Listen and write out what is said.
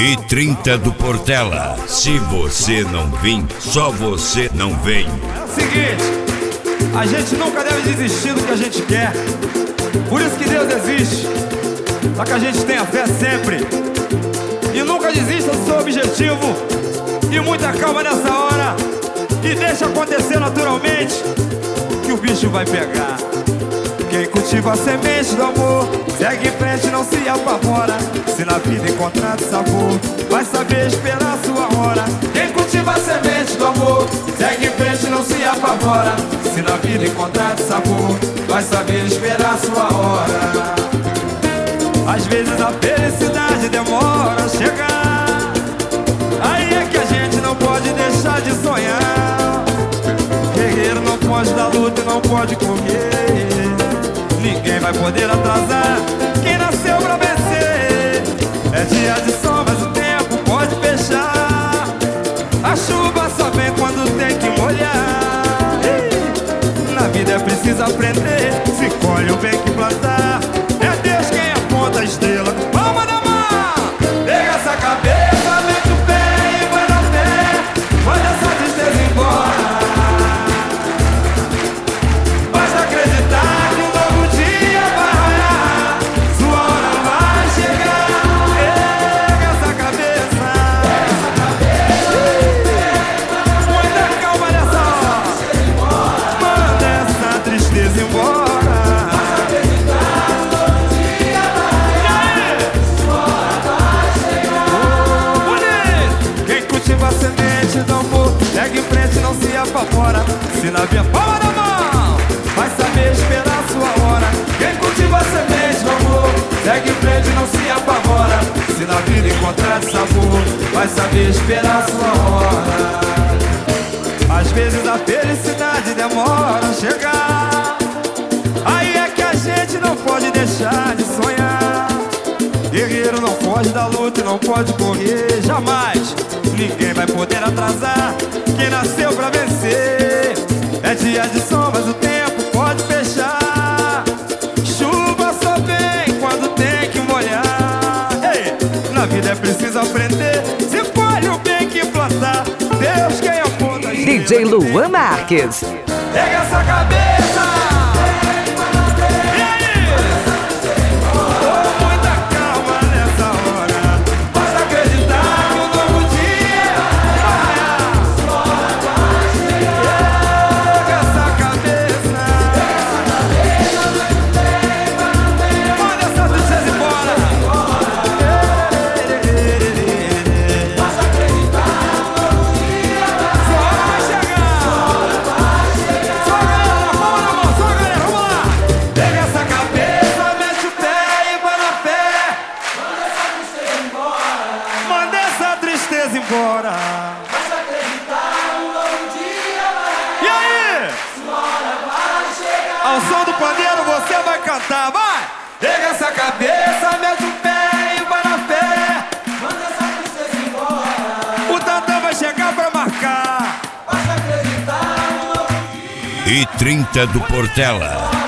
E 30 do Portela. Se você não vir, só você não vem. É o seguinte, a gente nunca deve desistir do que a gente quer. Por isso que Deus existe, para que a gente tenha fé sempre. E nunca desista do seu objetivo. E muita calma nessa hora. E deixa acontecer naturalmente, que o bicho vai pegar. Quem cultiva a semente do amor segue em frente, não se apavora. Se na vida encontrar sabor, vai saber esperar a sua hora. Quem cultiva a semente do amor segue em frente, não se apavora. Se na vida encontrar sabor, vai saber esperar a sua hora. Às vezes a felicidade demora a chegar. Aí é que a gente não pode deixar de sonhar. Guerreiro não pode dar luta e não pode correr. Ninguém vai poder atrasar quem nasceu pra vencer. É dia de sol, mas o tempo pode fechar. A chuva só vem quando tem que molhar. Na vida é preciso aprender. Se colhe o bem que plantar. É Deus quem aponta a estrela. Palma da mão! Pega essa cabeça, mete o pé e vai na fé. Manda essa tristeza embora. Basta acreditar que um novo dia vai raiar. Sua hora vai chegar. Pega essa cabeça. Muita calma nessa hora. Manda essa tristeza embora. Segue em frente, não se apavora. Se na via palma da mão, vai saber esperar a sua hora. Quem cultiva a semente do amor segue em frente, não se apavora. Se na vida encontrar sabor, vai saber esperar a sua hora. Às vezes a felicidade demora a chegar. Aí é que a gente não pode deixar de sonhar. Guerreiro não pode dar luta e não pode correr jamais. Ninguém vai poder atrasar quem nasceu pra vencer. É dia de sol, mas o tempo pode fechar. Chuva só vem quando tem que molhar. Ei, na vida é preciso aprender. Se colhe o bem que plantar. Deus quem aponta a estrela. DJ Luan Marques. Pega essa cabeça. Embora. Basta acreditar, um novo dia vai. E aí? Sua hora vai chegar. Ao som do pandeiro você vai cantar, vai! Pega essa cabeça, mete o pé e vai na fé. Manda essa tristeza embora. O tantão vai chegar pra marcar. Basta acreditar, um novo dia. E 30 do Portela.